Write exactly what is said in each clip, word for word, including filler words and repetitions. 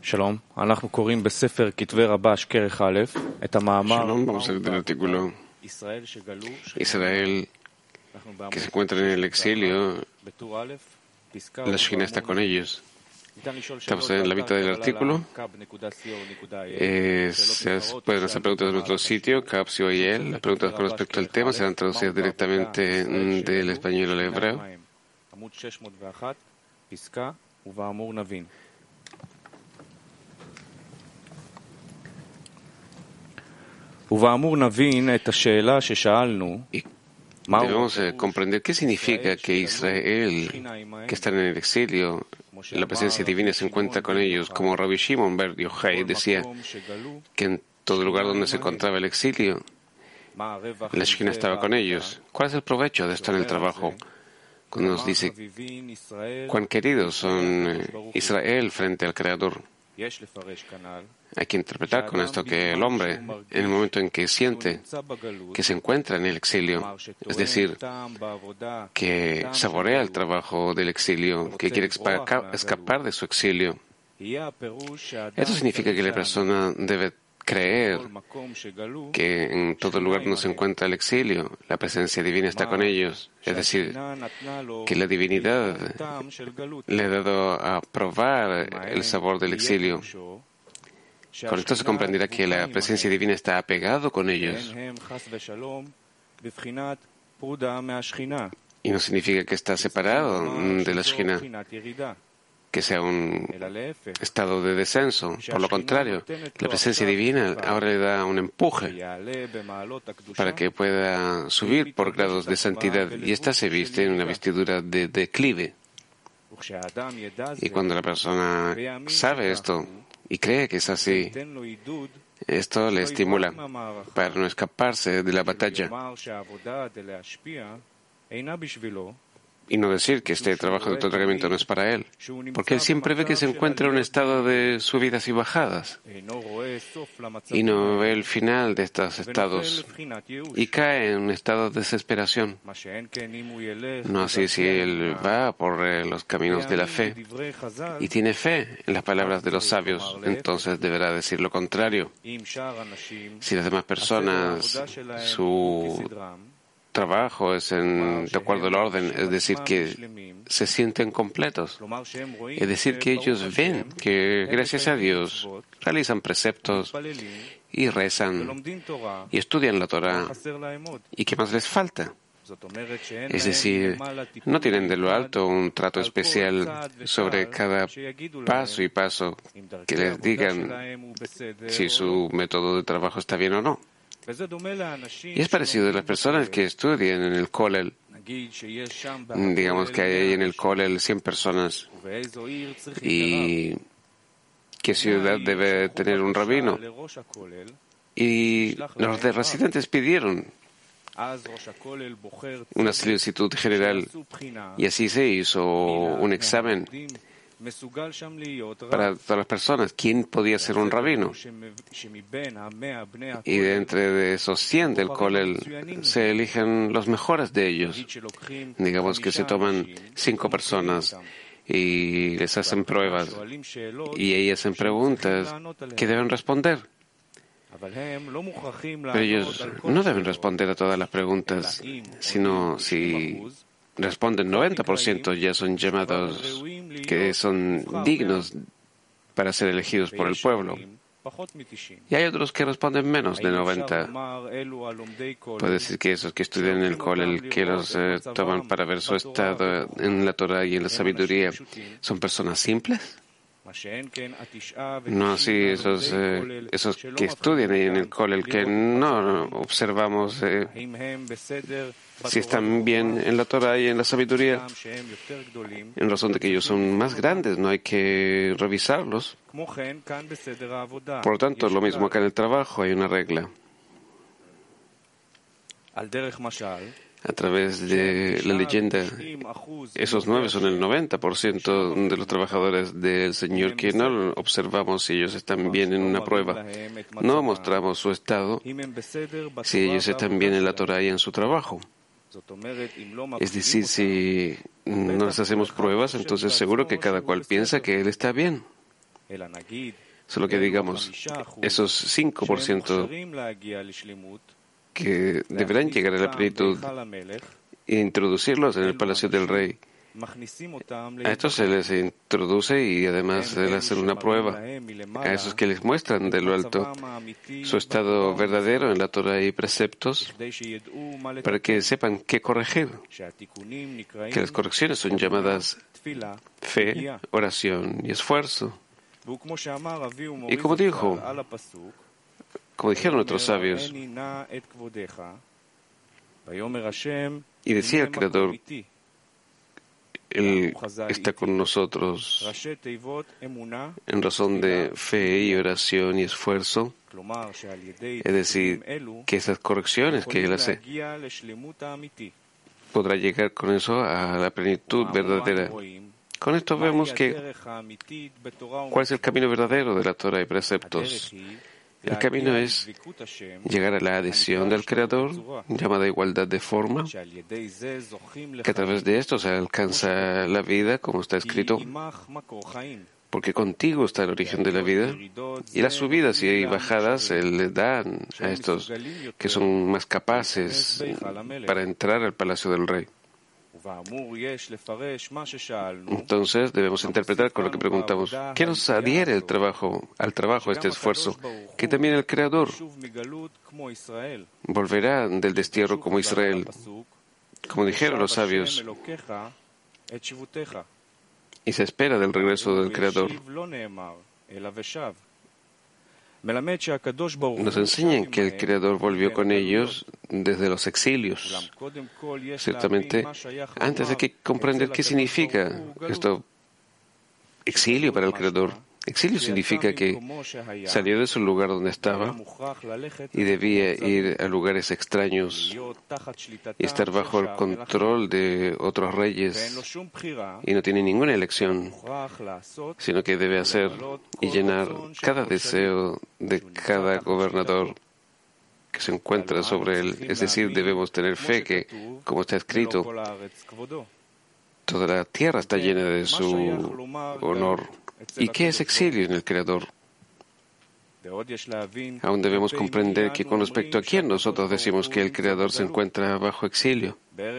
שלום, אנחנו קוראים בספר כתבי רבש כרך א' את המאמר Shalom, vamos a leer el artículo Israel que se encuentra en el exilio. La Shekhinah está con ellos. Estamos en la mitad del artículo. Eh, se pueden hacer preguntas en nuestro sitio, Capsio y él. Las preguntas con respecto al tema serán traducidas directamente del español al hebreo. Y debemos eh, comprender qué significa que Israel, que está en el exilio, la presencia divina se encuentra con ellos, como Rabbi Shimon bar Yochai decía que en todo lugar donde se encontraba el exilio, la Shekhinah estaba con ellos. ¿Cuál es el provecho de estar en el trabajo? Cuando nos dice cuán queridos son Israel frente al Creador. Hay que interpretar con esto que el hombre, en el momento en que siente que se encuentra en el exilio, es decir, que saborea el trabajo del exilio, que quiere escapar de su exilio, esto significa que la persona debe creer que en todo lugar donde se encuentra el exilio, la presencia divina está con ellos. Es decir, que la divinidad le ha dado a probar el sabor del exilio. Con esto se comprenderá que la presencia divina está apegado con ellos. Y no significa que está separado de la Shekhinah, que sea un estado de descenso. Por lo contrario, la presencia divina ahora le da un empuje para que pueda subir por grados de santidad, y ésta se viste en una vestidura de declive. Y cuando la persona sabe esto y cree que es así, esto le estimula para no escaparse de la batalla y no decir que este trabajo de otorgamiento no es para él, porque él siempre ve que se encuentra en un estado de subidas y bajadas y no ve el final de estos estados y cae en un estado de desesperación. No así si él va por los caminos de la fe y tiene fe en las palabras de los sabios, entonces deberá decir lo contrario. Si las demás personas, su trabajo es en, de acuerdo al orden, es decir, que se sienten completos, es decir, que ellos ven que gracias a Dios realizan preceptos y rezan y estudian la Torah, y ¿qué más les falta? Es decir, no tienen de lo alto un trato especial sobre cada paso y paso que les digan si su método de trabajo está bien o no. Y es parecido a las personas que estudian en el Kollel. Digamos que hay en el Kollel cien personas. ¿Y qué ciudad debe tener un rabino? Y los de residentes pidieron una solicitud general, y así se hizo un examen para todas las personas. ¿Quién podía ser un rabino? Y de entre de esos cien del Kollel se eligen los mejores de ellos. Digamos que se toman cinco personas y les hacen pruebas y ellas hacen preguntas que deben responder. Pero ellos no deben responder a todas las preguntas, sino si responden noventa por ciento, ya son llamados que son dignos para ser elegidos por el pueblo. Y hay otros que responden menos de noventa. Puede decir que esos que estudian en el Kollel, que los eh, toman para ver su estado en la Torah y en la sabiduría, ¿son personas simples? No así esos, eh, esos que estudian ahí en el Kollel, que no observamos eh, si están bien en la Torah y en la sabiduría, en razón de que ellos son más grandes, no hay que revisarlos. Por lo tanto, lo mismo acá en el trabajo, hay una regla. A través de la leyenda, esos nueve son el noventa por ciento de los trabajadores del Señor que no observamos si ellos están bien en una prueba. No mostramos su estado si ellos están bien en la Torah y en su trabajo. Es decir, si no les hacemos pruebas, entonces seguro que cada cual piensa que él está bien. Solo que digamos, esos cinco por ciento que deberán llegar a la plenitud e introducirlos en el palacio del rey, a estos se les introduce y además se les hace una prueba. A esos que les muestran de lo alto su estado verdadero en la Torah y preceptos, para que sepan qué corregir. Que las correcciones son llamadas fe, oración y esfuerzo. Y como dijo, como dijeron nuestros sabios, y decía el Creador, Él está con nosotros en razón de fe y oración y esfuerzo, es decir, que esas correcciones que Él hace podrá llegar con eso a la plenitud verdadera. Con esto vemos que cuál es el camino verdadero de la Torah y preceptos. El camino es llegar a la adhesión del Creador, llamada igualdad de forma, que a través de esto se alcanza la vida, como está escrito, porque contigo está el origen de la vida, y las subidas y bajadas se le dan a estos que son más capaces para entrar al palacio del rey. Entonces debemos interpretar con lo que preguntamos, ¿qué nos adhiere el trabajo, al trabajo, este esfuerzo? Que también el Creador volverá del destierro como Israel, como dijeron los sabios, y se espera del regreso del Creador. Nos enseñan que el Creador volvió con ellos desde los exilios. Ciertamente, antes hay que comprender qué significa esto, exilio para el Creador. Exilio significa que salió de su lugar donde estaba y debía ir a lugares extraños y estar bajo el control de otros reyes, y no tiene ninguna elección, sino que debe hacer y llenar cada deseo de cada gobernador que se encuentra sobre él. Es decir, debemos tener fe que, como está escrito, toda la tierra está llena de su honor. ¿Y qué es exilio en el Creador? Aún debemos comprender que con respecto a quién nosotros decimos que el Creador se encuentra bajo exilio.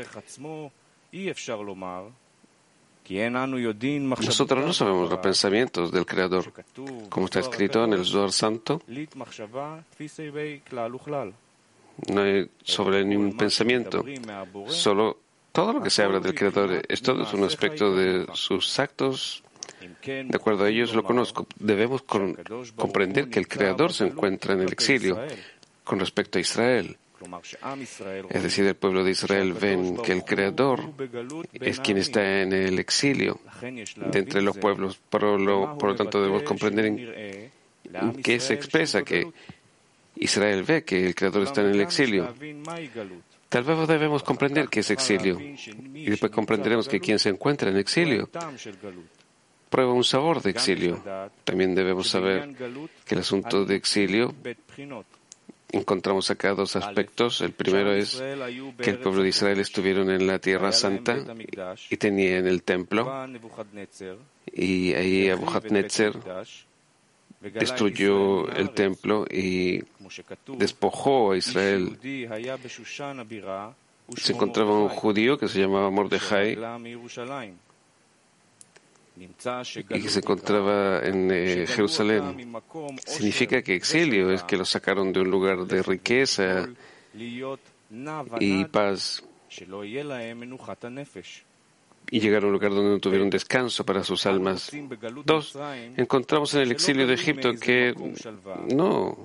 Nosotros no sabemos los pensamientos del Creador, como está escrito en el Zohar Santo. No hay sobre ningún pensamiento, solo todo lo que se habla del Creador es todo es un aspecto de sus actos. De acuerdo a ellos lo conozco. Debemos con, comprender que el Creador se encuentra en el exilio con respecto a Israel. Es decir, el pueblo de Israel ven que el Creador es quien está en el exilio de entre los pueblos. Por lo, por lo tanto, debemos comprender en, en qué se expresa que Israel ve que el Creador está en el exilio. Tal vez debemos comprender qué es exilio y después comprenderemos que quien se encuentra en exilio prueba un sabor de exilio. También debemos saber que el asunto de exilio, encontramos acá dos aspectos. El primero es que el pueblo de Israel estuvieron en la Tierra Santa y tenían el templo, y ahí Nebuchadnezzar destruyó el templo y despojó a Israel. Se encontraba un judío que se llamaba Mordejai y que se encontraba en eh, Jerusalén. Significa que exilio es que lo sacaron de un lugar de riqueza y paz y llegaron a un lugar donde no tuvieron descanso para sus almas. Dos, encontramos en el exilio de Egipto que no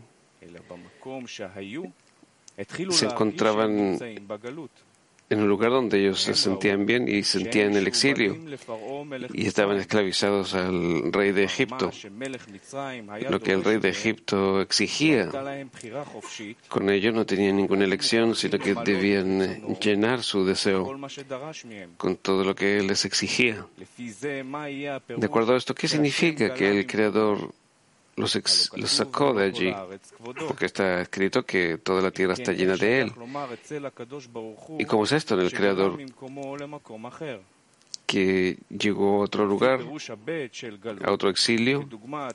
se encontraban en un lugar donde ellos se sentían bien y sentían el exilio y estaban esclavizados al rey de Egipto, lo que el rey de Egipto exigía. Con ello no tenían ninguna elección, sino que debían llenar su deseo con todo lo que él les exigía. De acuerdo a esto, ¿qué significa que el Creador Los, ex, los sacó de allí? Porque está escrito que toda la tierra está llena de Él. ¿Y cómo es esto en el Creador? que llegó a otro lugar, a otro exilio,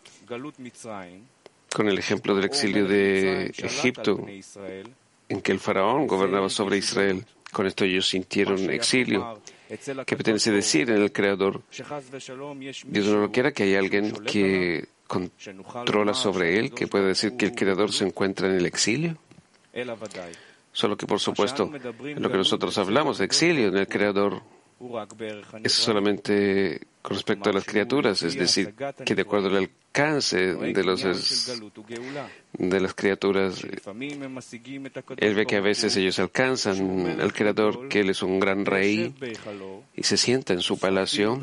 con el ejemplo del exilio de Egipto, en que el faraón gobernaba sobre Israel. Con esto ellos sintieron exilio. ¿Qué pretende decir en el Creador? Dios no lo quiera que hay alguien que controla sobre él, que puede decir que el Creador se encuentra en el exilio. Solo que, por supuesto, en lo que nosotros hablamos de exilio en el Creador es solamente con respecto a las criaturas, es decir, que de acuerdo al alcance de, los, de las criaturas, él ve que a veces ellos alcanzan al Creador, que Él es un gran rey, y se sienta en su palacio,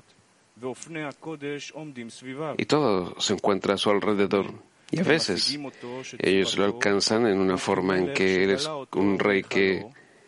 y todo se encuentra a su alrededor. Y a veces ellos lo alcanzan en una forma en que Él es un rey que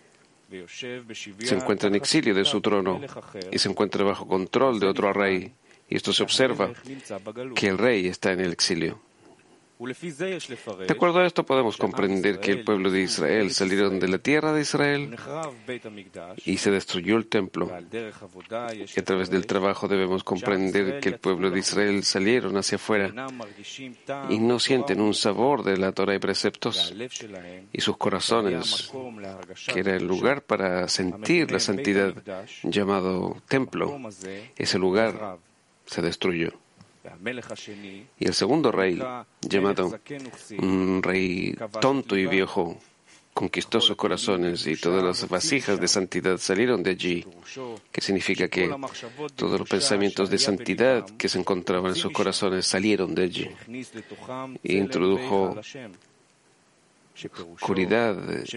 se encuentra en exilio de su trono y se encuentra bajo control de otro rey. Y esto se observa, que el rey está en el exilio. De acuerdo a esto podemos comprender que el pueblo de Israel salieron de la tierra de Israel y se destruyó el templo. Y a través del trabajo debemos comprender que el pueblo de Israel salieron hacia afuera y no sienten un sabor de la Torah y preceptos, y sus corazones, que era el lugar para sentir la santidad llamado templo, ese lugar se destruyó. Y el segundo rey, llamado un rey tonto y viejo, conquistó sus corazones y todas las vasijas de santidad salieron de allí, que significa que todos los pensamientos de santidad que se encontraban en sus corazones salieron de allí e introdujo oscuridad.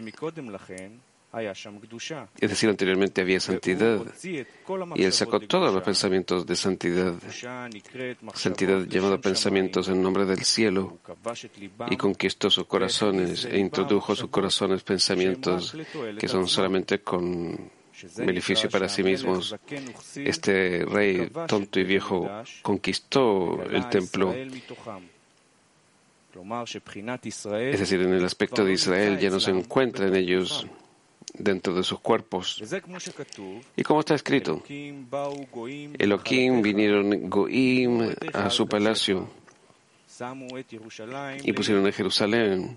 Es decir, anteriormente había santidad y Él sacó todos los pensamientos de santidad, santidad llamada pensamientos en nombre del cielo, y conquistó sus corazones e introdujo sus corazones pensamientos que son solamente con beneficio para sí mismos. Este rey tonto y viejo conquistó el templo. Es decir, en el aspecto de Israel ya no se encuentra en ellos dentro de sus cuerpos. Y como está escrito, Elohim vinieron Goim a su palacio y pusieron a Jerusalén.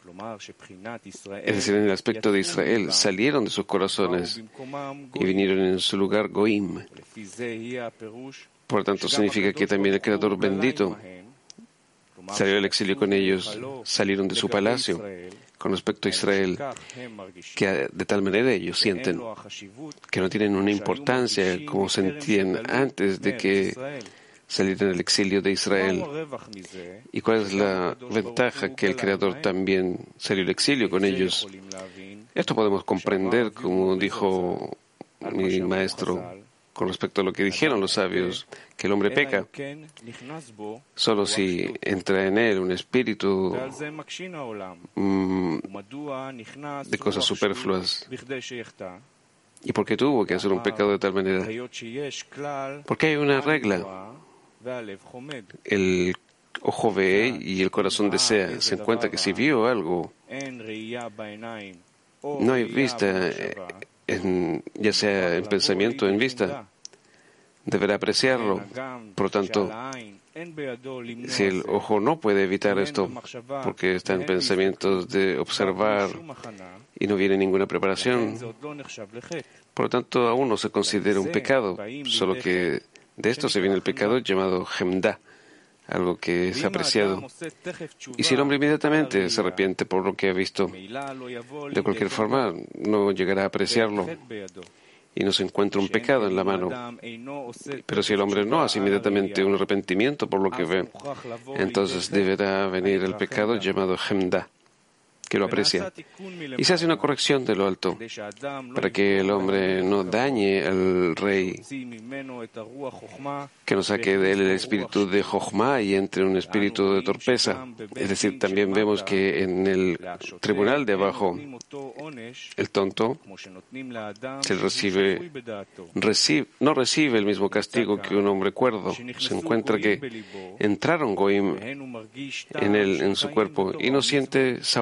Es decir, en el aspecto de Israel salieron de sus corazones y vinieron en su lugar Goim. Por lo tanto, significa que también el Creador bendito salió al exilio con ellos, salieron de su palacio con respecto a Israel, que de tal manera ellos sienten que no tienen una importancia como sentían antes de que salieran al exilio de Israel. ¿Y cuál es la ventaja? Que el Creador también salió al exilio con ellos. Esto podemos comprender, como dijo mi maestro, con respecto a lo que dijeron los sabios, que el hombre peca solo si entra en él un espíritu mm, de cosas superfluas. ¿Y por qué tuvo que hacer un pecado de tal manera? Porque hay una regla. El ojo ve y el corazón desea. Se encuentra que si vio algo, no hay vista, en, ya sea en pensamiento o en vista, deberá apreciarlo. Por lo tanto, si el ojo no puede evitar esto, porque está en pensamientos de observar y no viene ninguna preparación, por lo tanto, aún no se considera un pecado, solo que de esto se viene el pecado llamado Hemda, algo que es apreciado. Y si el hombre inmediatamente se arrepiente por lo que ha visto, de cualquier forma no llegará a apreciarlo y no se encuentra un pecado en la mano. Pero si el hombre no hace inmediatamente un arrepentimiento por lo que ve, entonces deberá venir el pecado llamado Hemda, que lo aprecia. Y se hace una corrección de lo alto para que el hombre no dañe al rey, que no saque de él el espíritu de Jochma y entre un espíritu de torpeza. Es decir, también vemos que en el tribunal de abajo, el tonto se recibe, recibe, no recibe el mismo castigo que un hombre cuerdo. Se encuentra que entraron Goim en él, en su cuerpo, y no siente sabor en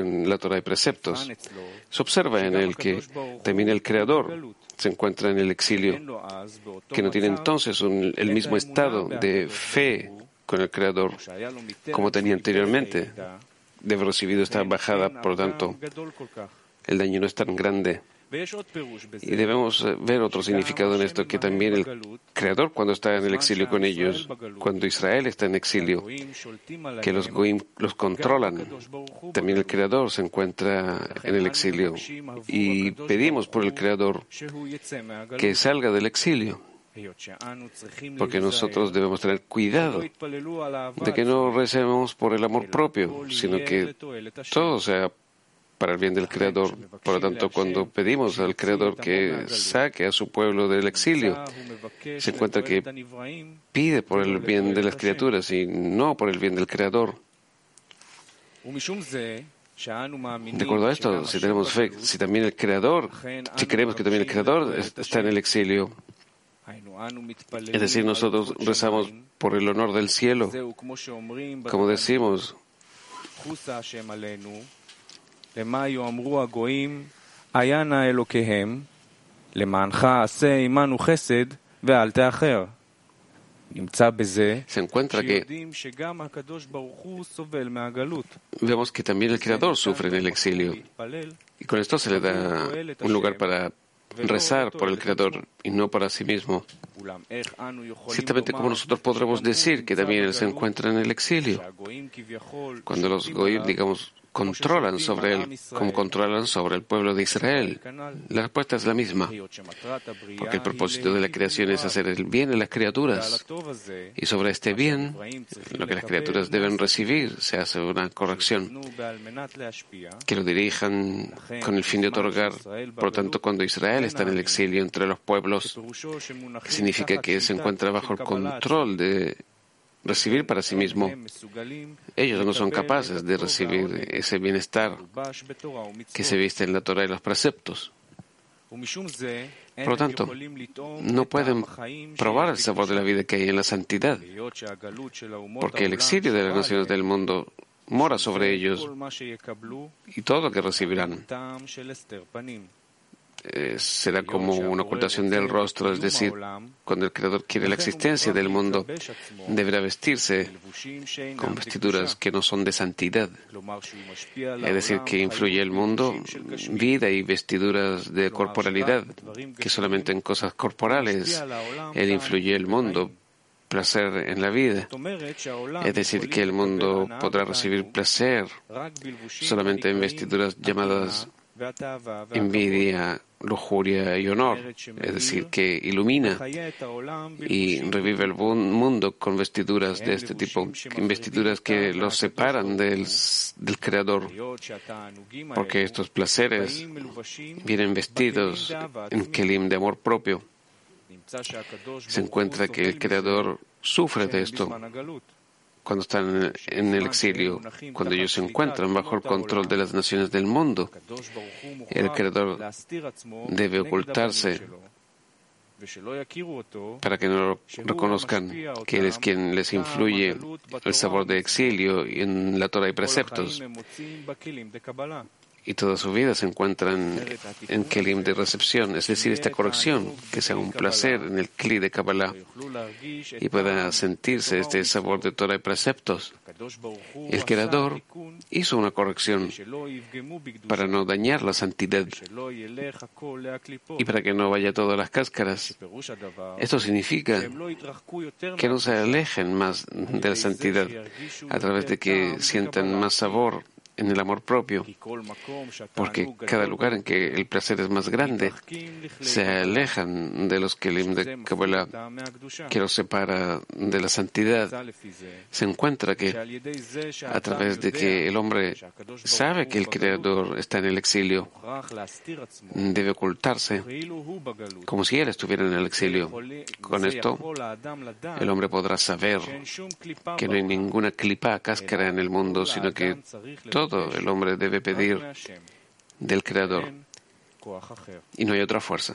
en la Torah y preceptos. Se observa en él que también el Creador se encuentra en el exilio, que no tiene entonces un, el mismo estado de fe con el Creador como tenía anteriormente. De haber recibido esta bajada, por lo tanto, el daño no es tan grande. Y debemos ver otro significado en esto, que también el Creador, cuando está en el exilio con ellos, cuando Israel está en exilio, que los Goim los controlan, también el Creador se encuentra en el exilio. Y pedimos por el Creador que salga del exilio, porque nosotros debemos tener cuidado de que no recemos por el amor propio, sino que todo sea para el bien del Creador. Por lo tanto, cuando pedimos al Creador que saque a su pueblo del exilio, se encuentra que pide por el bien de las criaturas y no por el bien del Creador. De acuerdo a esto, si tenemos fe, si también el Creador, si creemos que también el Creador está en el exilio, es decir, nosotros rezamos por el honor del cielo, como decimos, se encuentra que vemos que también el Creador sufre en el exilio, y con esto se le da un lugar para rezar por el Creador y no para sí mismo. Ciertamente, como nosotros podremos decir que también Él se encuentra en el exilio, cuando los Goyim, digamos, controlan sobre Él, como controlan sobre el pueblo de Israel. La respuesta es la misma, porque el propósito de la creación es hacer el bien a las criaturas, y sobre este bien, lo que las criaturas deben recibir, se hace una corrección, que lo dirijan con el fin de otorgar. Por lo tanto, cuando Israel está en el exilio entre los pueblos, significa que se encuentra bajo el control de recibir para sí mismo. Ellos no son capaces de recibir ese bienestar que se viste en la Torah y los preceptos. Por lo tanto, no pueden probar el sabor de la vida que hay en la santidad, porque el exilio de las naciones del mundo mora sobre ellos, y todo lo que recibirán Eh, será como una ocultación del rostro, es decir, cuando el Creador quiere la existencia del mundo, deberá vestirse con vestiduras que no son de santidad, es decir, que influye el mundo, vida y vestiduras de corporalidad, que solamente en cosas corporales Él influye el mundo, placer en la vida, es decir, que el mundo podrá recibir placer solamente en vestiduras llamadas envidia, lujuria y honor, es decir, que ilumina y revive el mundo con vestiduras de este tipo, vestiduras que los separan del, del Creador, porque estos placeres vienen vestidos en kelim de amor propio. Se encuentra que el Creador sufre de esto cuando están en el exilio, cuando ellos se encuentran bajo el control de las naciones del mundo. El Creador debe ocultarse para que no reconozcan que Él es quien les influye el sabor de exilio en la Torah y preceptos. Y toda su vida se encuentran en kelim de recepción, es decir, esta corrección, que sea un placer en el kli de Kabbalah y pueda sentirse este sabor de Torah y preceptos. El Creador hizo una corrección para no dañar la santidad y para que no vaya todas las cáscaras. Esto significa que no se alejen más de la santidad a través de que sientan más sabor en el amor propio, porque cada lugar en que el placer es más grande se alejan de los kelim de Kabbalah, que los separa de la santidad. Se encuentra que a través de que el hombre sabe que el Creador está en el exilio, debe ocultarse como si él estuviera en el exilio. Con esto, el hombre podrá saber que no hay ninguna clipa, cáscara en el mundo, sino que todo el hombre debe pedir del Creador y no hay otra fuerza.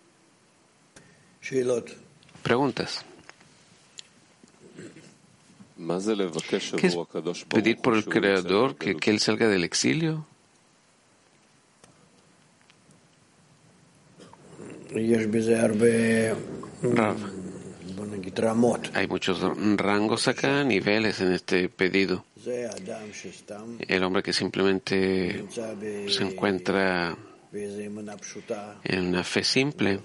Preguntas. ¿Qué es pedir por el Creador que, que Él salga del exilio? Rav, hay muchos rangos acá, niveles en este pedido. El hombre que simplemente se encuentra en una fe simple,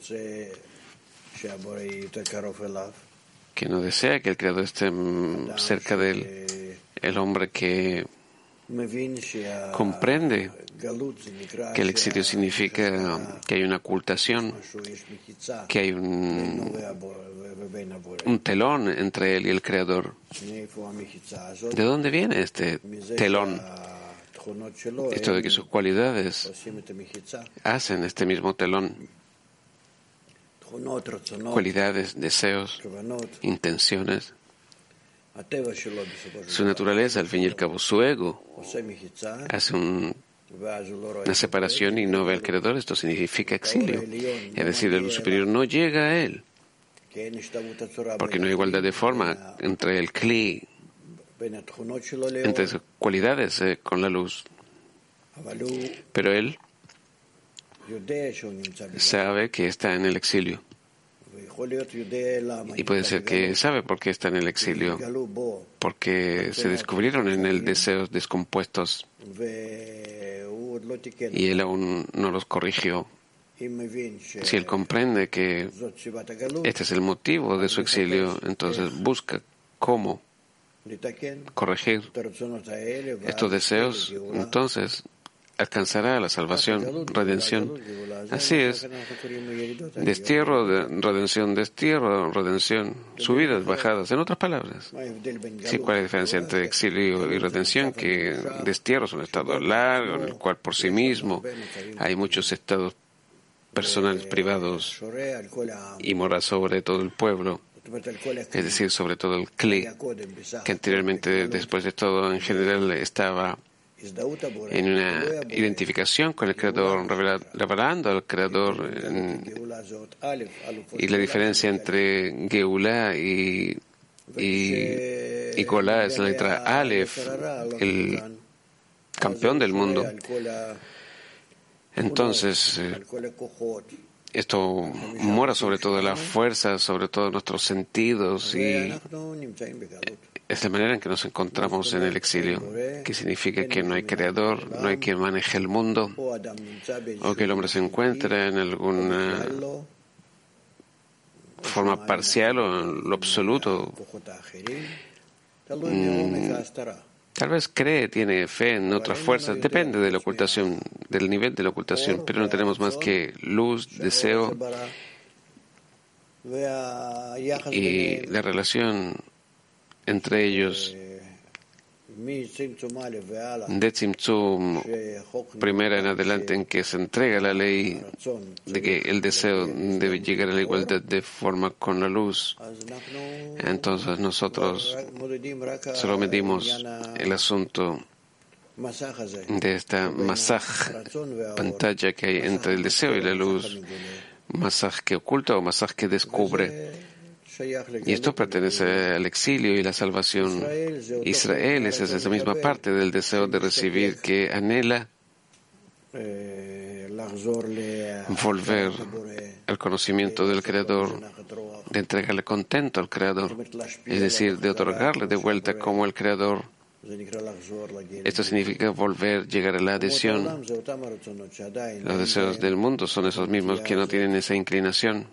que no desea que el Creador esté cerca de él. El hombre que comprende que el exilio significa que hay una ocultación, que hay un, un telón entre él y el Creador. ¿De dónde viene este telón? Esto de que sus cualidades hacen este mismo telón. Cualidades, deseos, intenciones. Su naturaleza, al fin y al cabo, su ego, hace un, una separación y no ve al Creador. Esto significa exilio. Es decir, el superior no llega a él, porque no hay igualdad de forma entre el Kli, entre sus cualidades eh, con la luz. Pero él sabe que está en el exilio. Y puede ser que sabe por qué está en el exilio, porque se descubrieron en él deseos descompuestos y él aún no los corrigió. Si él comprende que este es el motivo de su exilio, entonces busca cómo corregir estos deseos, entonces alcanzará la salvación, redención. Así es. Destierro, de, redención, destierro, redención, subidas, bajadas. En otras palabras, sí, ¿cuál es la diferencia entre exilio y redención? Que destierro es un estado largo, en el cual por sí mismo hay muchos estados personales, privados, y mora sobre todo el pueblo, es decir, sobre todo el Kli, que anteriormente, después de todo, en general estaba en una identificación con el Creador, revelando al Creador, en, y la diferencia entre Geulá y, y, y Golá es la letra Aleph, el campeón del mundo. Entonces, esto mora sobre todo la fuerza, sobre todos nuestros sentidos, y es la manera en que nos encontramos en el exilio, que significa que no hay creador, no hay quien maneje el mundo, o que el hombre se encuentra en alguna forma parcial o en lo absoluto. Mm, tal vez cree, tiene fe en otras fuerzas, depende de la ocultación, del nivel de la ocultación, pero no tenemos más que luz, deseo, y la relación entre ellos de Tzimtzum, primera en adelante, en que se entrega la ley de que el deseo debe llegar a la igualdad de forma con la luz. Entonces nosotros solo medimos el asunto de esta masaj, pantalla que hay entre el deseo y la luz, masaj que oculta o masaj que descubre. Y esto pertenece al exilio y la salvación. Israel es esa misma parte del deseo de recibir que anhela volver al conocimiento del Creador, de entregarle contento al Creador, es decir, de otorgarle de vuelta como el Creador. Esto significa volver, llegar a la adhesión. Los deseos del mundo son esos mismos que no tienen esa inclinación.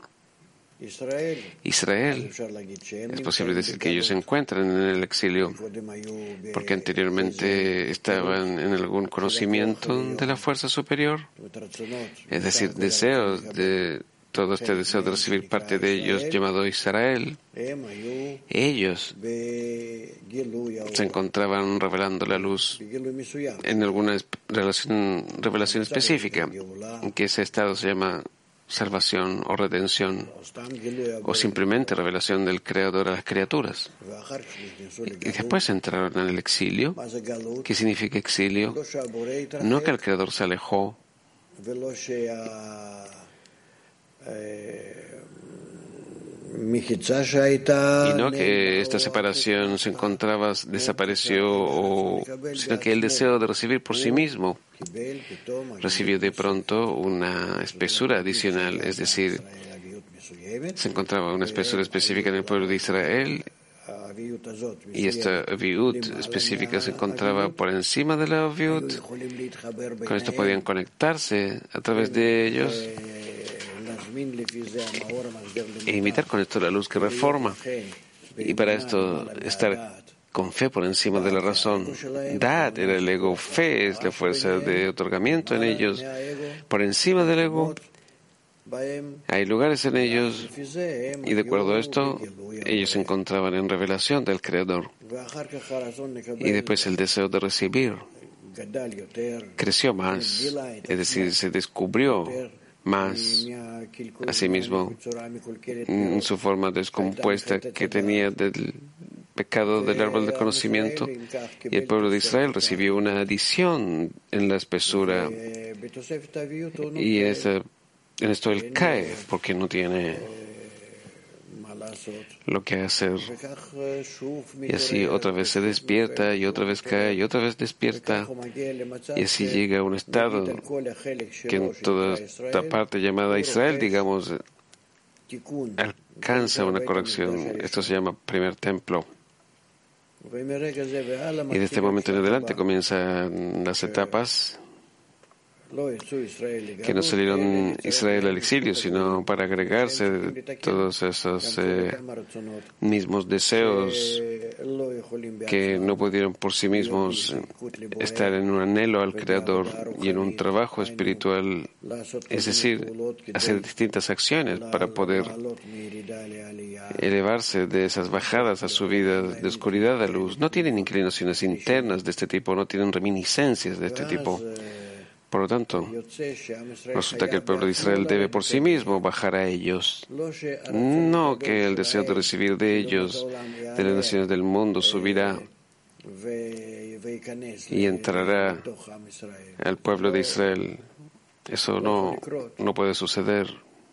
Israel, es posible decir que ellos se encuentran en el exilio porque anteriormente estaban en algún conocimiento de la fuerza superior, es decir, deseos de todo este deseo de recibir parte de ellos llamado Israel. Ellos se encontraban revelando la luz en alguna relación, revelación específica, que ese estado se llama salvación o redención, o simplemente revelación del Creador a las criaturas. Y después entraron en el exilio. ¿Qué significa exilio? No que el Creador se alejó, Y no que esta separación se encontraba, desapareció, o, sino que el deseo de recibir por sí mismo recibió de pronto una espesura adicional, es decir, se encontraba una espesura específica en el pueblo de Israel, y esta aviut específica se encontraba por encima de la aviut. Con esto podían conectarse a través de ellos e imitar con esto la luz que reforma. Y para esto, estar con fe por encima de la razón. Dad era el ego, fe es la fuerza de otorgamiento en ellos. Por encima del ego, hay lugares en ellos, y de acuerdo a esto, ellos se encontraban en revelación del Creador. Y después el deseo de recibir creció más, es decir, se descubrió más a sí mismo en su forma descompuesta que tenía del pecado del árbol de conocimiento, y el pueblo de Israel recibió una adición en la espesura, y en, esta, en esto él cae porque no tiene lo que hacer, y así otra vez se despierta y otra vez cae y otra vez despierta, y así llega a un estado que en toda esta parte llamada Israel, digamos, alcanza una corrección. Esto se llama primer templo, y de este momento en adelante comienzan las etapas que no salieron Israel al exilio, sino para agregarse de todos esos eh, mismos deseos que no pudieron por sí mismos estar en un anhelo al Creador y en un trabajo espiritual, es decir, hacer distintas acciones para poder elevarse de esas bajadas a su vida de oscuridad a luz. No tienen inclinaciones internas de este tipo, no tienen reminiscencias de este tipo. Por lo tanto, resulta que el pueblo de Israel debe por sí mismo bajar a ellos. No que el deseo de recibir de ellos, de las naciones del mundo, subirá y entrará al pueblo de Israel. Eso no, no puede suceder.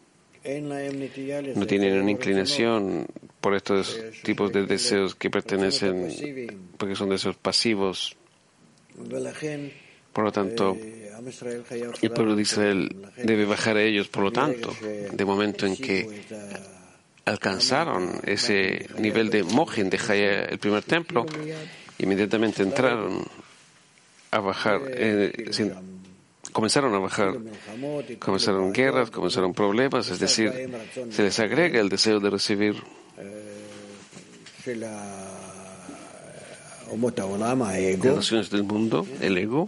No tienen una inclinación por estos tipos de deseos que pertenecen, porque son deseos pasivos. Por lo tanto, el pueblo de Israel debe bajar a ellos. Por lo tanto, de momento en que alcanzaron ese nivel de Mohin de Jaya, el primer templo, inmediatamente entraron a bajar, eh, sin, comenzaron a bajar, comenzaron guerras, comenzaron problemas, es decir, se les agrega el deseo de recibir. Las naciones del mundo, el ego.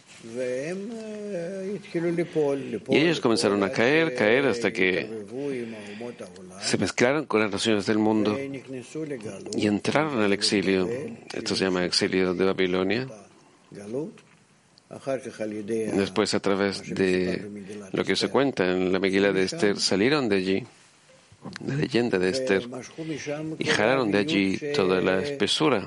Y ellos comenzaron a caer, caer hasta que se mezclaron con las naciones del mundo y entraron al exilio. Esto se llama exilio de Babilonia. Después, a través de lo que se cuenta en la Megilá de Esther, salieron de allí, la leyenda de Esther, y jalaron de allí toda la espesura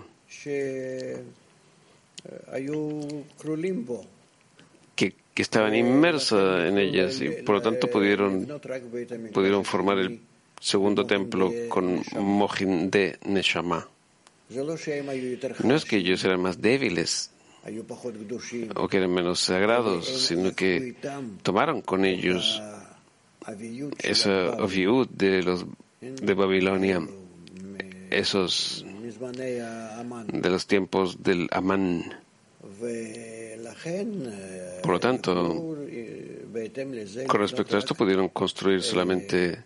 que, que estaban inmersos en ellas, y por lo tanto pudieron, pudieron formar el segundo templo con Mohin de Neshama. No es que ellos eran más débiles o que eran menos sagrados, sino que tomaron con ellos esa aviut de los de Babilonia, esos de los tiempos del Amán. Por lo tanto, con respecto a esto, pudieron construir solamente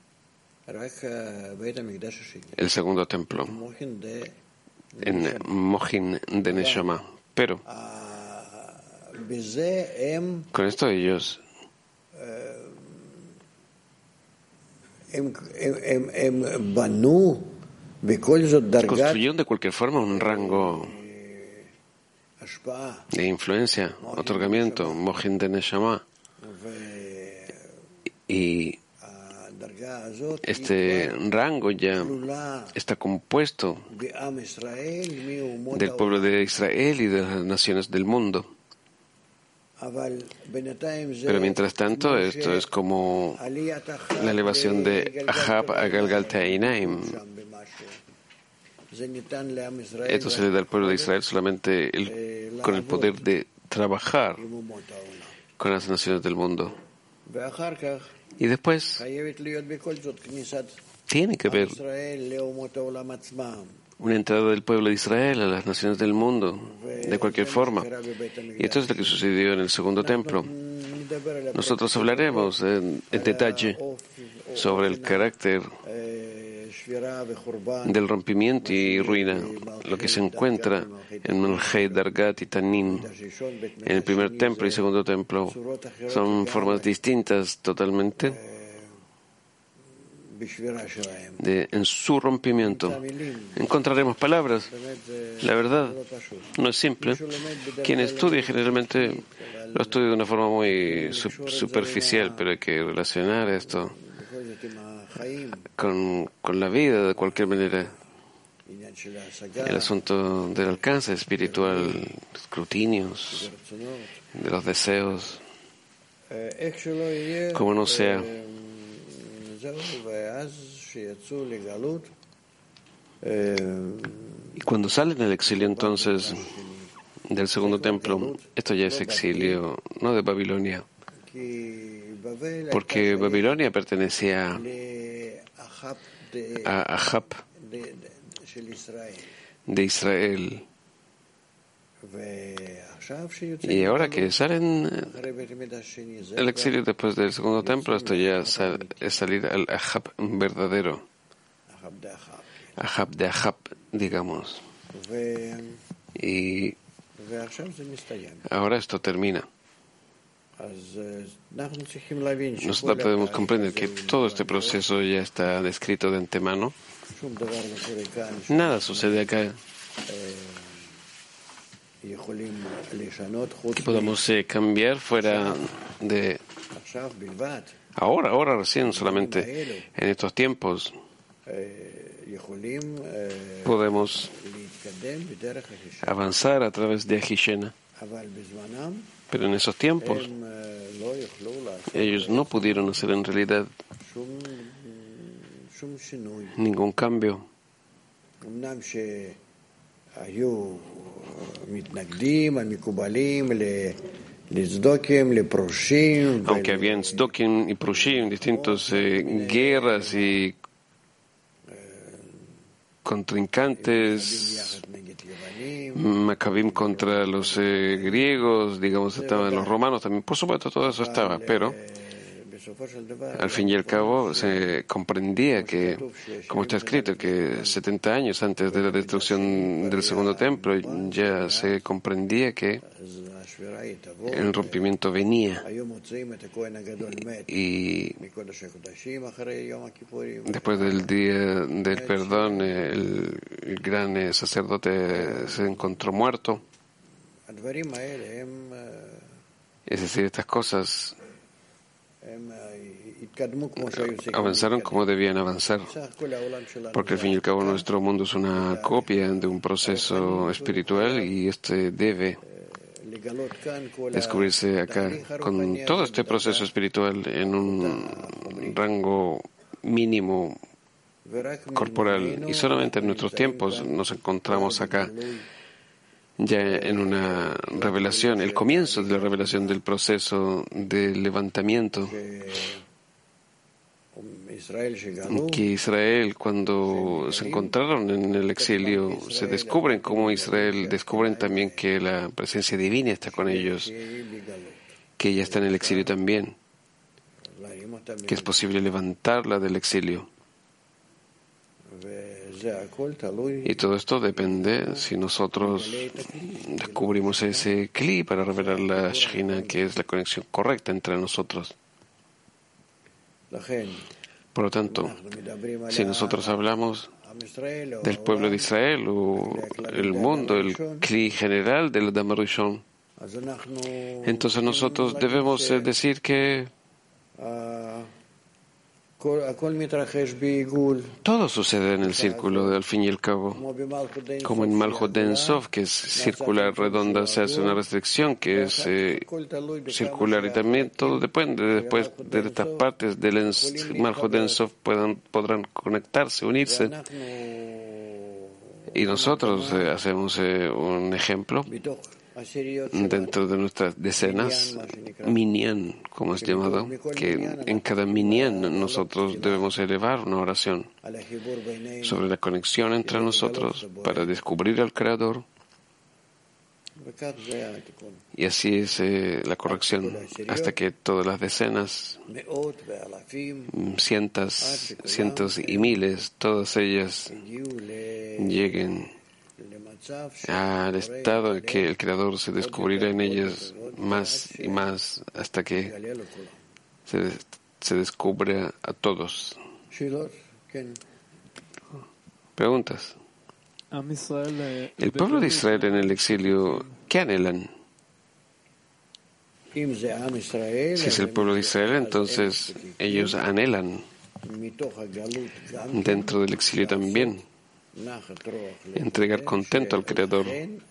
el segundo templo en Mohin de Neshama. Pero con esto ellos construyeron de cualquier forma un rango de influencia, otorgamiento, Mohin de Neshama. Y este rango ya está compuesto del pueblo de Israel y de las naciones del mundo. Pero mientras tanto, esto es como la elevación de Ahab a Galgal Te'inaim. Esto se le da al pueblo de Israel solamente el, con el poder de trabajar con las naciones del mundo. Y después tiene que haber una entrada del pueblo de Israel a las naciones del mundo, de cualquier forma. Y esto es lo que sucedió en el segundo templo. Nosotros hablaremos en, en detalle sobre el carácter del rompimiento y ruina, lo que se encuentra en Melchei, Dargat y Tanin. En el primer templo y segundo templo son formas distintas totalmente de, en su rompimiento. Encontraremos palabras. La verdad no es simple. Quien estudia generalmente lo estudia de una forma muy superficial, pero hay que relacionar esto con, con la vida de cualquier manera. El asunto del alcance espiritual, escrutinios, de los deseos, como no sea. Y cuando salen del exilio entonces del segundo templo, esto ya es exilio, no de Babilonia, porque Babilonia pertenecía a Ahab de Israel. Y ahora que salen el exilio después del segundo templo, esto ya sal, es salir al Ahab verdadero, Ahab de Ahab, digamos. Y ahora esto termina. Nosotros debemos comprender que todo este proceso ya está descrito de antemano. Nada sucede acá que podamos eh, cambiar fuera de ahora, ahora recién, solamente en estos tiempos podemos avanzar a través de Ahishena. Pero en esos tiempos ellos no pudieron hacer en realidad ningún cambio. Aunque habían Sdokim y Prushim, distintas eh, guerras y contrincantes, Macabim contra los eh, griegos, digamos, estaban los romanos también, por supuesto todo eso estaba, pero al fin y al cabo se comprendía que, como está escrito, que setenta años antes de la destrucción del segundo templo ya se comprendía que el rompimiento venía. Y después del día del perdón, el, el gran sacerdote se encontró muerto. Es decir, estas cosas avanzaron como debían avanzar, porque al fin y al cabo nuestro mundo es una copia de un proceso espiritual y este debe descubrirse acá con todo este proceso espiritual en un rango mínimo corporal, y solamente en nuestros tiempos nos encontramos acá ya en una revelación, el comienzo de la revelación del proceso de levantamiento que Israel, cuando se encontraron en el exilio, se descubren como Israel, descubren también que la presencia divina está con ellos, que ella está en el exilio también, que es posible levantarla del exilio. Y todo esto depende si nosotros descubrimos ese kli para revelar la Shekhinah, que es la conexión correcta entre nosotros. Por lo tanto, si nosotros hablamos del pueblo de Israel o el mundo, el kli general del Adam Rishon, entonces nosotros debemos decir que Todo sucede en el círculo, al fin y al cabo. Como en Malchut Ein Sof, que es circular, redonda, se hace una restricción que es eh, circular, y también todo depende después de estas partes del Malchut Ein Sof puedan, podrán conectarse, unirse. Y nosotros eh, hacemos eh, un ejemplo dentro de nuestras decenas, minyan, como es llamado, que en cada minyan nosotros debemos elevar una oración sobre la conexión entre nosotros para descubrir al Creador. Y así es eh, la corrección, hasta que todas las decenas, cientos, cientos y miles, todas ellas lleguen al estado en que el Creador se descubrirá en ellas más y más hasta que se, se descubra a todos. Preguntas. El pueblo de Israel en el exilio, ¿qué anhelan? Si es el pueblo de Israel, entonces ellos anhelan dentro del exilio también entregar contento al Creador,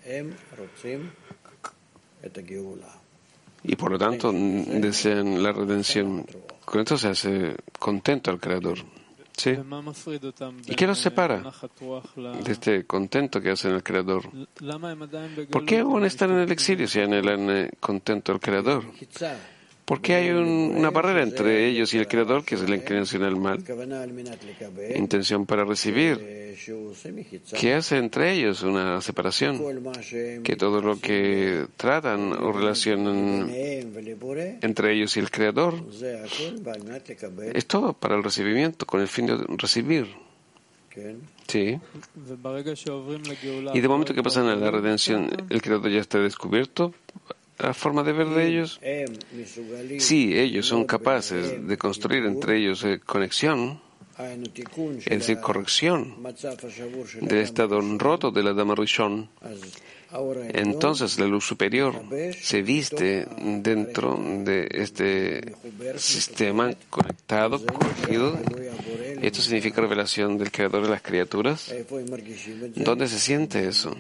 y por lo tanto desean la redención. Con esto se hace contento al Creador. ¿Sí? ¿Y qué los separa de este contento que hacen al Creador? ¿Por qué aún están en el exilio si anhelan contento al Creador? ¿Por qué hay un, una barrera entre ellos y el Creador, que es la inclinación al mal? Intención para recibir. ¿Qué hace entre ellos una separación? Que todo lo que tratan o relacionan entre ellos y el Creador es todo para el recibimiento, con el fin de recibir. Sí. Y de momento que pasan a la redención, el Creador ya está descubierto. La forma de ver de ellos, sí, ellos son capaces de construir entre ellos eh, conexión, es decir, corrección del estado roto de la Dama Rishon. Entonces la luz superior se viste dentro de este sistema conectado, corregido. Esto significa revelación del Creador de las criaturas. ¿Dónde se siente eso?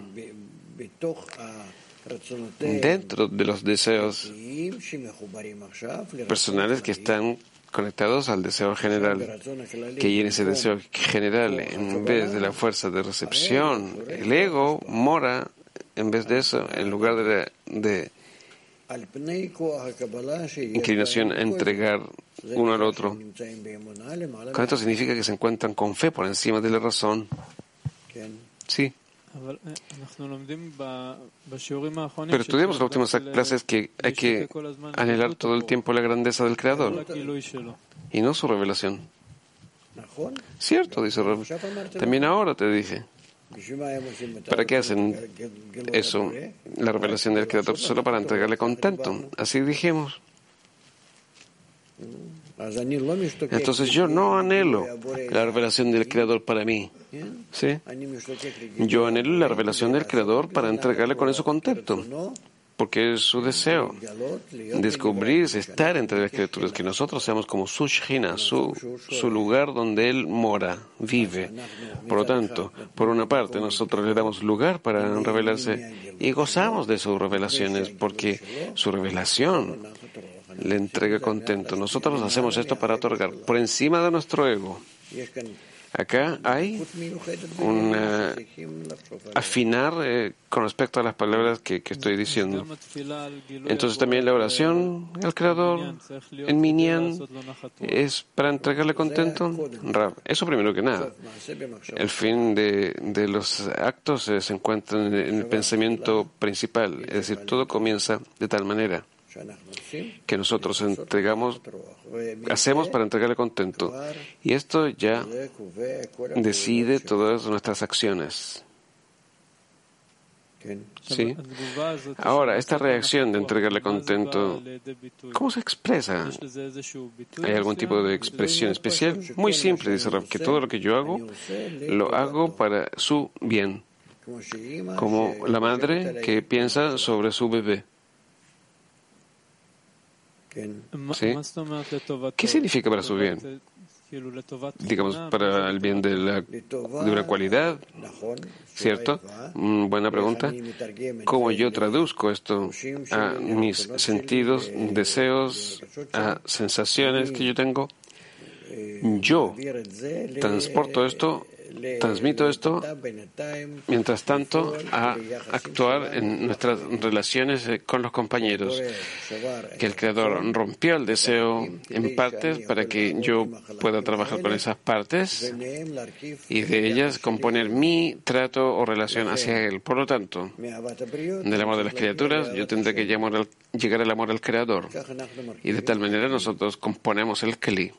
Dentro de los deseos personales que están conectados al deseo general, que en ese deseo general, en vez de la fuerza de recepción, el ego mora, en vez de eso, en lugar de, de inclinación a entregar uno al otro. Con esto significa que se encuentran con fe por encima de la razón. Sí. Pero estudiamos en las últimas clases que hay que anhelar todo el tiempo la grandeza del Creador y no su revelación. Cierto, dice Rab. También ahora te dije. ¿Para qué hacen eso, la revelación del Creador? Solo para entregarle contento. Así dijimos. Entonces yo no anhelo la revelación del Creador para mí. ¿Sí? Yo anhelo la revelación del Creador para entregarle con eso contento, porque es su deseo descubrirse, estar entre las criaturas, que nosotros seamos como su Shechina, su, su lugar donde Él mora, vive. Por lo tanto, por una parte, nosotros le damos lugar para revelarse y gozamos de sus revelaciones, porque su revelación le entrega contento. Nosotros hacemos esto para otorgar por encima de nuestro ego. Acá hay un uh, afinar eh, con respecto a las palabras que, que estoy diciendo. Entonces también la oración al Creador en Minyan es para entregarle contento. Rab, eso primero que nada. El fin de, de los actos eh, se encuentra en el pensamiento principal, es decir, todo comienza de tal manera que nosotros entregamos, hacemos para entregarle contento. Y esto ya decide todas nuestras acciones. ¿Sí? Ahora, esta reacción de entregarle contento, ¿cómo se expresa? ¿Hay algún tipo de expresión especial? Muy simple, dice Rab, que todo lo que yo hago, lo hago para su bien. Como la madre que piensa sobre su bebé. ¿Sí? ¿Qué significa para su bien? digamos, para el bien de, la, de una cualidad, ¿cierto? Mm, buena pregunta. ¿Cómo yo traduzco esto a mis sentidos, deseos, a sensaciones que yo tengo? Yo transporto esto, transmito esto, mientras tanto, a actuar en nuestras relaciones con los compañeros. Que el Creador rompió el deseo en partes para que yo pueda trabajar con esas partes y de ellas componer mi trato o relación hacia Él. Por lo tanto, del amor de las criaturas, yo tendré que llegar al amor al Creador. Y de tal manera nosotros componemos el Kli.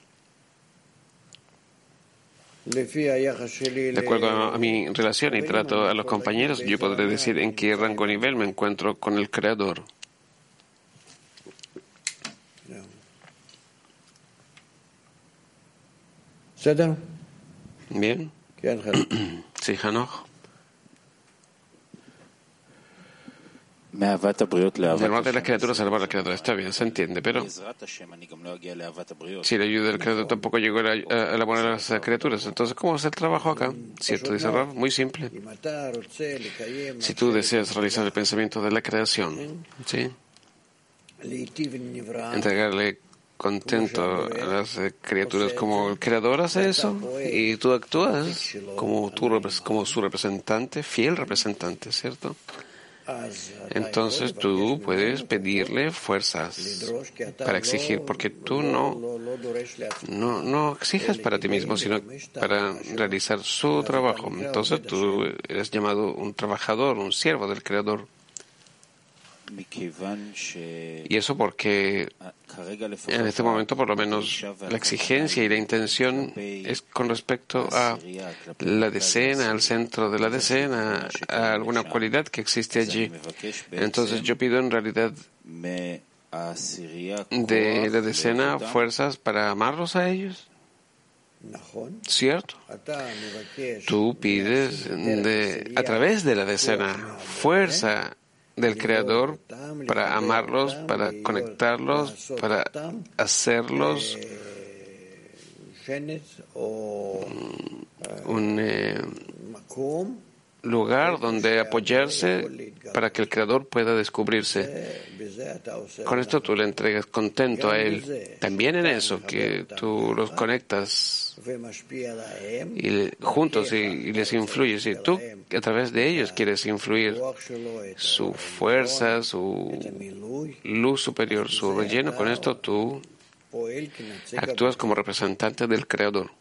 De acuerdo a, a mi relación y trato a los compañeros, yo podré decir en qué rango nivel me encuentro con el Creador. Bien. Sí, Hanoch. Del amor de las criaturas al amor de las criaturas. Está bien, se entiende, pero si la ayuda del Creador tampoco llegó al amor de las criaturas, entonces ¿cómo es el trabajo acá? ¿Cierto? Dice Rav, muy simple. Si tú deseas realizar el pensamiento de la creación, ¿sí? Entregarle contento a las criaturas como el Creador hace eso, y tú actúas como, tú, como su representante, fiel representante, ¿cierto? Entonces tú puedes pedirle fuerzas para exigir, porque tú no, no, no exiges para ti mismo, sino para realizar su trabajo. Entonces tú eres llamado un trabajador, un siervo del Creador. Y eso porque en este momento, por lo menos, la exigencia y la intención es con respecto a la decena, al centro de la decena, a alguna cualidad que existe allí. Entonces yo pido en realidad de la decena fuerzas para amarlos a ellos. ¿Cierto? Tú pides de, a través de la decena fuerza del Creador para amarlos, para conectarlos, para hacerlos un eh, lugar donde apoyarse para que el Creador pueda descubrirse. Con esto tú le entregas contento a Él. También en eso, que tú los conectas y juntos y, y les influyes. Y tú a través de ellos quieres influir su fuerza, su luz superior, su relleno. Con esto tú actúas como representante del Creador.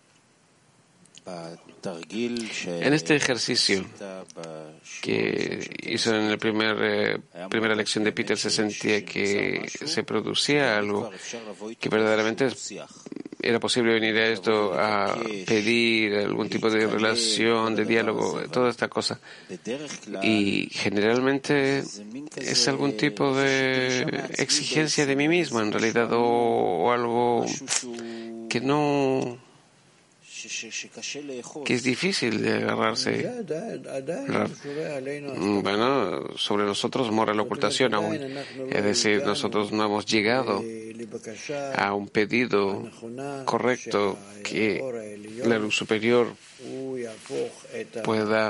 En este ejercicio que hizo en la primer, eh, primera lección de Peter, se sentía que se producía algo que verdaderamente era posible venir a esto, a pedir algún tipo de relación, de diálogo, toda esta cosa. Y generalmente es algún tipo de exigencia de mí mismo, en realidad, o, o algo que no... que es difícil de agarrarse. Bueno, sobre nosotros mora la ocultación aún. Es decir, nosotros no hemos llegado a un pedido correcto que la luz superior pueda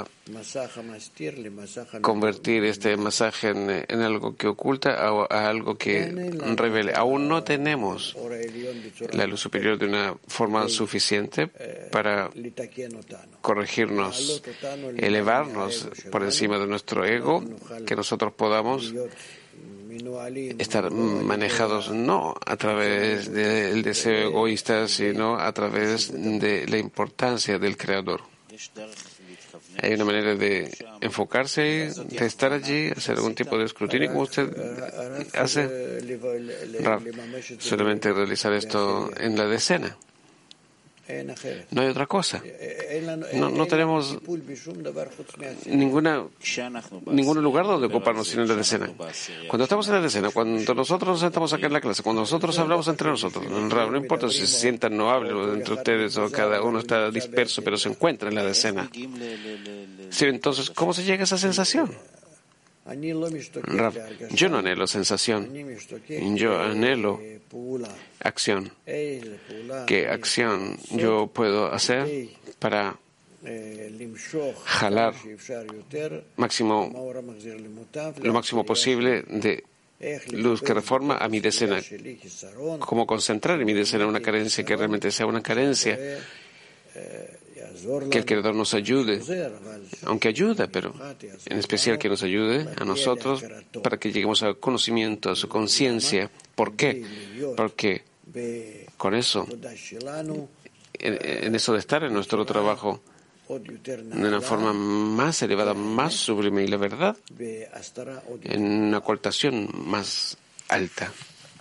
convertir este masaje en, en algo que oculta a, a algo que revele. Aún no tenemos la luz superior de una forma suficiente para corregirnos, elevarnos por encima de nuestro ego, que nosotros podamos estar manejados no a través del deseo egoísta, sino a través de la importancia del Creador. Hay una manera de enfocarse, de estar allí, hacer algún tipo de escrutinio, como usted hace, Rav, solamente realizar esto en la decena. No hay otra cosa. No, no tenemos ninguna, ningún lugar donde ocuparnos sino en la decena. Cuando estamos en la decena, cuando nosotros nos sentamos acá en la clase, cuando nosotros hablamos entre nosotros, no importa si se sientan, no hablen entre ustedes o cada uno está disperso, pero se encuentra en la decena. Sí, entonces, ¿cómo se llega a esa sensación? Rav, yo no anhelo sensación, yo anhelo acción. ¿Qué acción yo puedo hacer para jalar máximo, lo máximo posible de luz que reforma a mi decena? ¿Cómo concentrar en mi decena una carencia que realmente sea una carencia? Que el Creador nos ayude, aunque ayuda, pero en especial que nos ayude a nosotros para que lleguemos al conocimiento, a su conciencia. ¿Por qué? Porque con eso, en, en eso de estar en nuestro trabajo de una forma más elevada, más sublime, y la verdad en una ocultación más alta.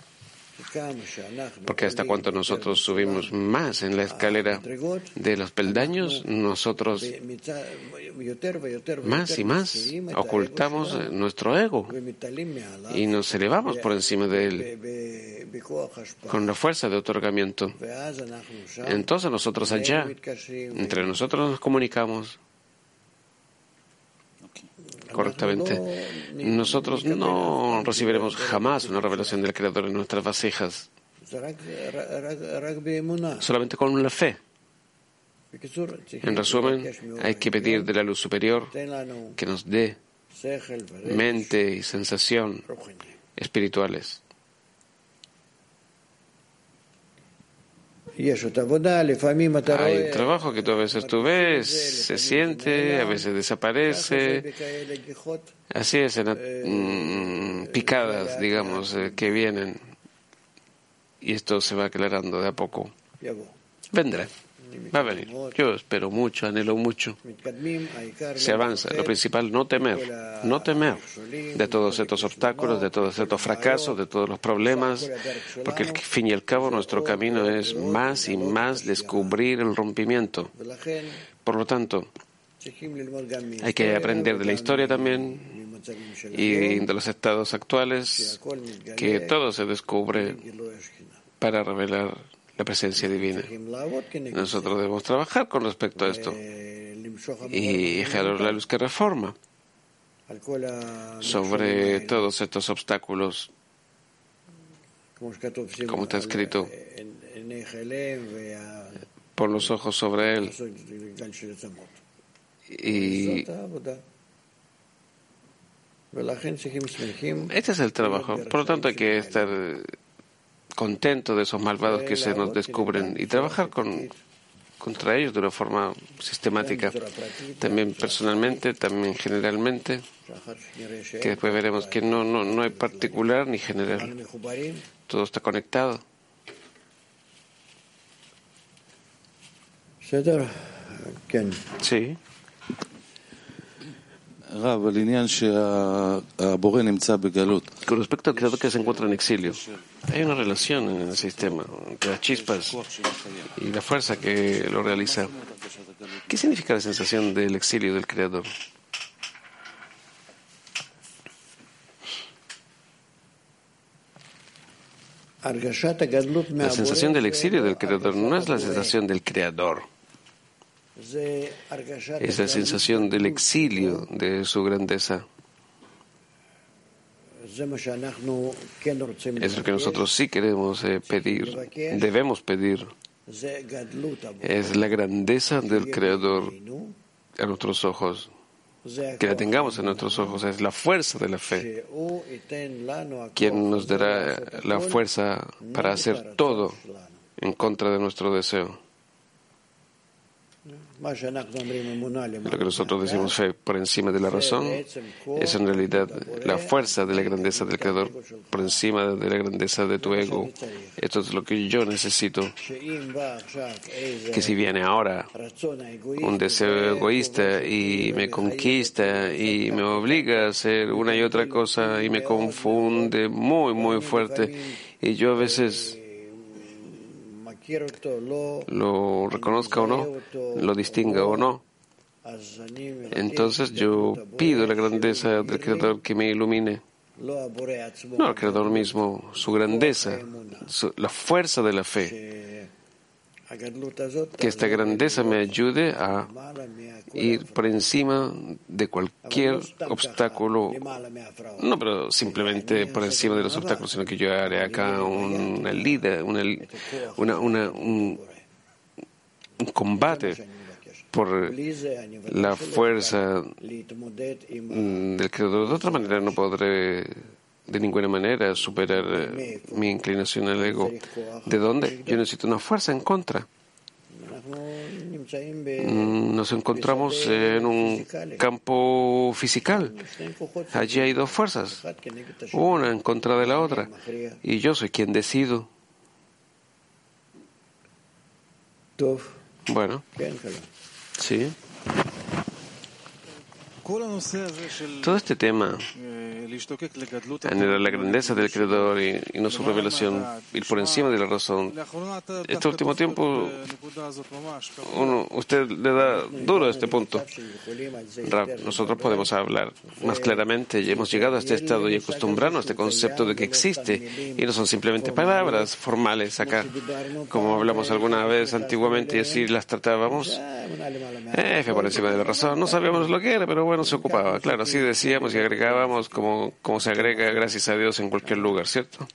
Porque hasta cuanto nosotros subimos más en la escalera de los peldaños, nosotros más y más ocultamos nuestro ego y nos elevamos por encima de él con la fuerza de otorgamiento. Entonces nosotros allá, entre nosotros nos comunicamos correctamente. Nosotros no recibiremos jamás una revelación del Creador en nuestras vasijas, solamente con la fe. En resumen, hay que pedir de la luz superior que nos dé mente y sensación espirituales. Hay trabajo que tú a veces tú ves, se siente, a veces desaparece. Así es, en mm, picadas, digamos, eh, que vienen. Y esto se va aclarando de a poco. Vendrá. Va a venir. Yo espero mucho, anhelo mucho. Se avanza. Lo principal, no temer. No temer de todos estos obstáculos, de todos estos fracasos, de todos los problemas, porque al fin y al cabo nuestro camino es más y más descubrir el rompimiento. Por lo tanto, hay que aprender de la historia también y de los estados actuales, que todo se descubre para revelar la presencia divina. Nosotros debemos trabajar con respecto a esto y jalar la luz que reforma sobre todos estos obstáculos, como está escrito, pon los ojos sobre él. Y este es el trabajo. Por lo tanto, hay que estar contento de esos malvados que se nos descubren y trabajar con, contra ellos de una forma sistemática, también personalmente, también generalmente, que después veremos que no, no, no hay particular ni general, todo está conectado. Sí. Con respecto al Creador que se encuentra en exilio, hay una relación en el sistema entre las chispas y la fuerza que lo realiza. ¿Qué significa la sensación del exilio del Creador? La sensación del exilio del Creador no es la sensación del Creador. Es la sensación del exilio de su grandeza. Es lo que nosotros sí queremos eh, pedir, debemos pedir. Es la grandeza del Creador a nuestros ojos. Que la tengamos en nuestros ojos. Es la fuerza de la fe. Quien nos dará la fuerza para hacer todo en contra de nuestro deseo. Lo que nosotros decimos fe por encima de la razón es en realidad la fuerza de la grandeza del Creador por encima de la grandeza de tu ego. Esto es lo que yo necesito. Que si viene ahora un deseo egoísta y me conquista y me obliga a hacer una y otra cosa y me confunde muy, muy fuerte, y yo a veces lo reconozca o no, lo distinga o no, entonces yo pido la grandeza del Creador que me ilumine. No el Creador mismo, su grandeza, su, la fuerza de la fe, que esta grandeza me ayude a ir por encima de cualquier obstáculo, no, pero simplemente por encima de los obstáculos, sino que yo haré acá una líder, una, una, una, un, un combate por la fuerza del Creador. De otra manera no podré de ninguna manera superar eh, mi inclinación al ego. ¿De dónde? Yo necesito una fuerza en contra. Nos encontramos en un campo fisical. Allí hay dos fuerzas, una en contra de la otra, y yo soy quien decido. Bueno, sí. Todo este tema, anhelar la grandeza del Creador y, y no su revelación, ir por encima de la razón. Este último tiempo, uno, usted le da duro a este punto. Rav, nosotros podemos hablar más claramente. Ya hemos llegado a este estado y acostumbrarnos a este concepto de que existe y no son simplemente palabras formales acá, como hablamos alguna vez antiguamente y así las tratábamos. Eh, fue por encima de la razón. No sabíamos lo que era, pero bueno, se ocupaba. Claro, así decíamos y agregábamos como, como se agrega, gracias a Dios, en cualquier lugar, ¿cierto?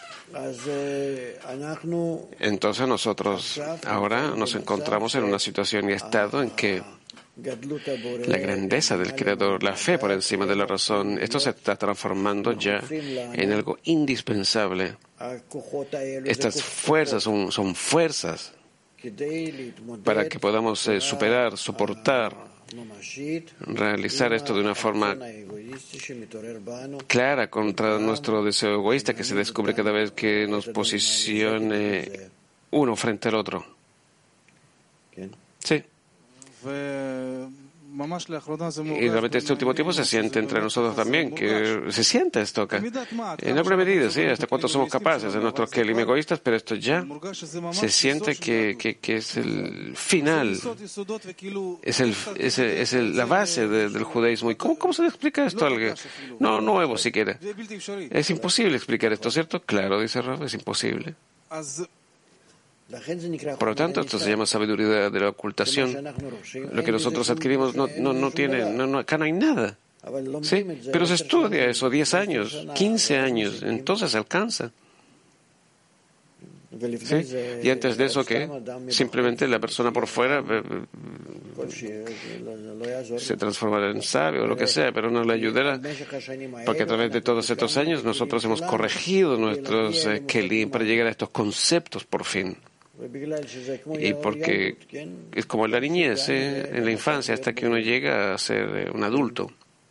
Entonces nosotros ahora nos encontramos en una situación y estado en que la grandeza del Creador, la fe por encima de la razón, esto se está transformando ya en algo indispensable. Estas fuerzas son, son fuerzas para que podamos eh, superar, soportar, realizar esto de una forma clara contra nuestro deseo egoísta que se descubre cada vez que nos posicione uno frente al otro. Sí. Y realmente este último tiempo se siente entre nosotros también, que se siente esto acá. En alguna medida, sí, hasta cuánto somos capaces de nuestros kelim egoístas, pero esto ya se siente que, que, que es el final, es, el, es, el, es el, la base de, del judaísmo. ¿Y cómo, cómo se le explica esto a alguien? No, nuevo siquiera. Es imposible explicar esto, ¿cierto? Claro, dice Rav, es imposible. Por lo tanto, esto se llama sabiduría de la ocultación. Lo que nosotros adquirimos no, no, no tiene, no, no, acá no hay nada. ¿Sí? Pero se estudia eso diez años, quince años, entonces se alcanza. ¿Sí? Y antes de eso, ¿qué? Simplemente la persona por fuera se transformará en sabio o lo que sea, pero no le ayudará, porque a través de todos estos años nosotros hemos corregido nuestros eh, kelim para llegar a estos conceptos por fin. Y porque es como en la niñez, ¿eh? En la infancia, hasta que uno llega a ser eh, un adulto.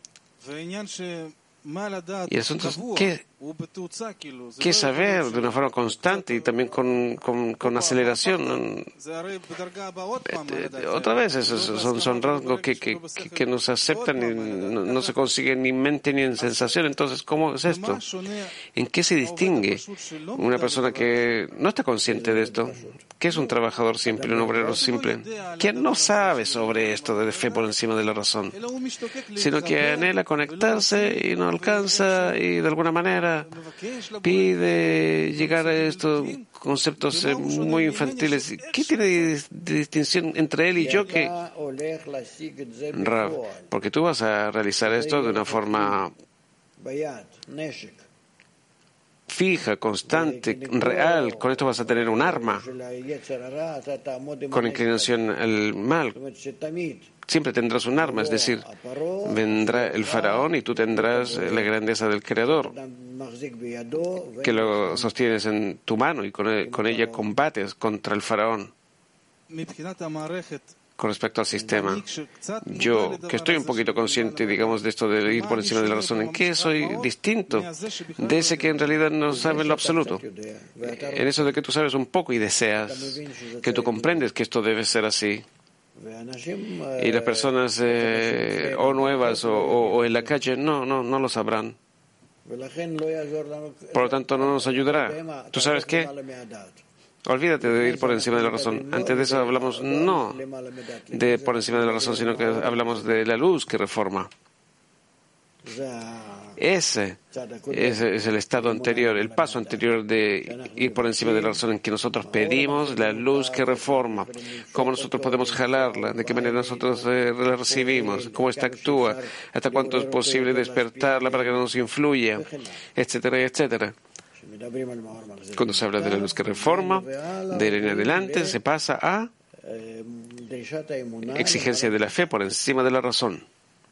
Y el asunto es ¿qué, qué saber de una forma constante y también con, con, con aceleración. Otra vez, esos son, son rasgos que, que, que nos aceptan y no, no se consiguen ni en mente ni en sensación. Entonces, ¿cómo es esto? ¿En qué se distingue una persona que no está consciente de esto? ¿Qué es un trabajador simple, un obrero simple? ¿Quién no sabe sobre esto de fe por encima de la razón? Sino que anhela conectarse y no alcanza y de alguna manera pide llegar a estos conceptos eh, muy infantiles. ¿Qué tiene de, de distinción entre él y yo? Que Rav, porque tú vas a realizar esto de una forma fija, constante, real. Con esto vas a tener un arma con inclinación al mal. Siempre tendrás un arma, es decir, vendrá el faraón y tú tendrás la grandeza del Creador, que lo sostienes en tu mano y con, el, con ella combates contra el faraón. Con respecto al sistema, yo que estoy un poquito consciente, digamos, de esto de ir por encima de la razón, ¿en qué soy distinto de ese que en realidad no sabe lo absoluto? En eso de que tú sabes un poco y deseas, que tú comprendes que esto debe ser así. Y las personas eh, o nuevas o, o, o en la calle no, no, no lo sabrán. Por lo tanto, no nos ayudará. ¿Tú sabes qué? Olvídate de ir por encima de la razón. Antes de eso hablamos no de por encima de la razón, sino que hablamos de la luz que reforma. Ese, ese es el estado anterior, el paso anterior de ir por encima de la razón en que nosotros pedimos la luz que reforma, cómo nosotros podemos jalarla, de qué manera nosotros eh, la recibimos, cómo ésta actúa, hasta cuánto es posible despertarla para que no nos influya, etcétera, etcétera. Cuando se habla de la luz que reforma, de él en adelante se pasa a exigencia de la fe por encima de la razón.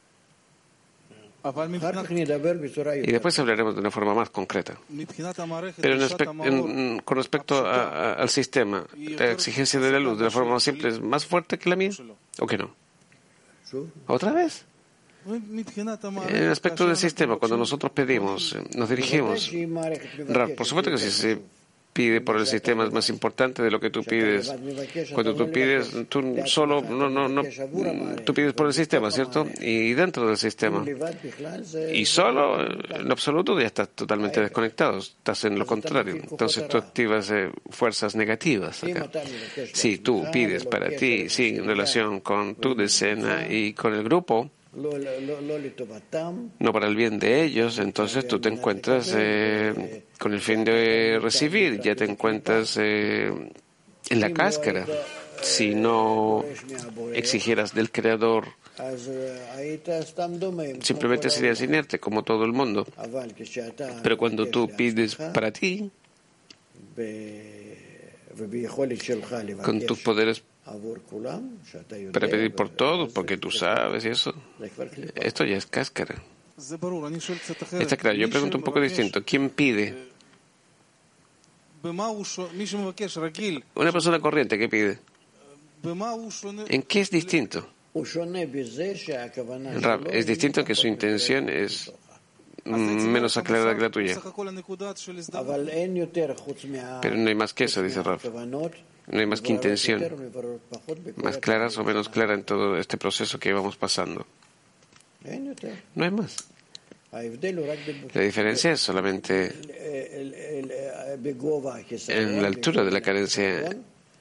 Y después hablaremos de una forma más concreta. Pero en aspect, en, con respecto a, a, al sistema, la exigencia de la luz de la forma más simple es más fuerte que la mía, ¿o que no? ¿Otra vez? En el aspecto del sistema, cuando nosotros pedimos, nos dirigimos, por supuesto que si se pide por el sistema es más importante de lo que tú pides. Cuando tú pides, tú solo, no, no, no, tú pides por el sistema, ¿cierto? Y dentro del sistema. Y solo, en absoluto, ya estás totalmente desconectado, estás en lo contrario. Entonces tú activas eh, fuerzas negativas acá. Si tú pides para ti, sí, en relación con tu decena y con el grupo, no para el bien de ellos, entonces tú te encuentras eh, con el fin de recibir, ya te encuentras eh, en la cáscara. Si no exigieras del Creador, simplemente serías inerte como todo el mundo. Pero cuando tú pides para ti, con tus poderes para pedir por todos, porque tú sabes y eso, esto ya es cáscara. Está claro, yo pregunto un poco distinto. ¿Quién pide? Una persona corriente, ¿qué pide? ¿En qué es distinto? Es distinto que su intención es menos aclarada que la tuya. Pero no hay más que eso, dice Raf. No hay más que intención, más claras o menos clara en todo este proceso que vamos pasando. No hay más. La diferencia es solamente en la altura de la carencia,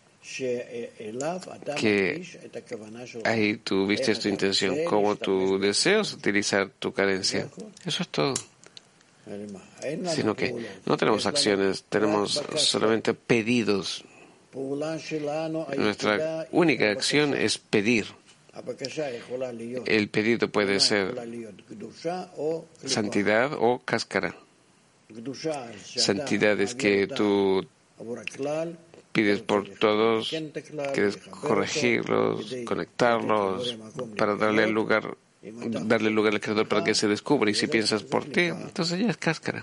que ahí tú viste tu intención, cómo tú deseas utilizar tu carencia. Eso es todo. Sino que no tenemos acciones, tenemos solamente pedidos. Nuestra única acción es pedir. El pedido puede ser santidad o cáscara. Santidad es que tú pides por todos, quieres corregirlos, conectarlos, para darle lugar, darle lugar al Creador para que se descubra. Y si piensas por ti, entonces ya es cáscara.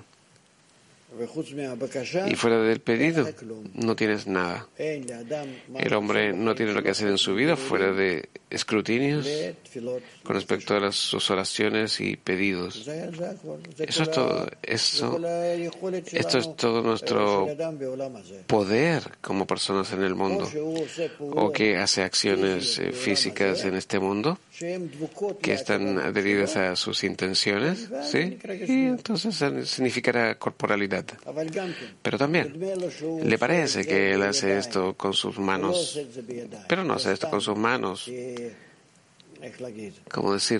Y fuera del pedido no tienes nada. El hombre no tiene lo que hacer en su vida fuera de escrutinios con respecto a las, sus oraciones y pedidos. Eso es todo. Eso, esto es todo nuestro poder como personas en el mundo. O que hace acciones eh, físicas en este mundo que están adheridas a sus intenciones, ¿sí? Y entonces significará corporalidad. Pero también le parece que él hace esto con sus manos, pero no hace esto con sus manos. ¿Cómo decir?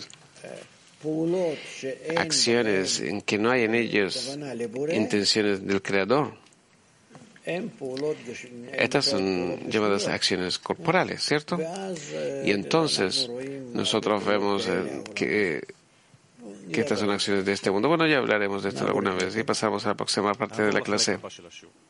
Acciones en que no hay en ellos intenciones del Creador. Estas son llamadas acciones corporales, ¿cierto? Y entonces nosotros vemos eh, que, que estas son acciones de este mundo. Bueno, ya hablaremos de esto alguna vez y pasamos a la próxima parte de la clase.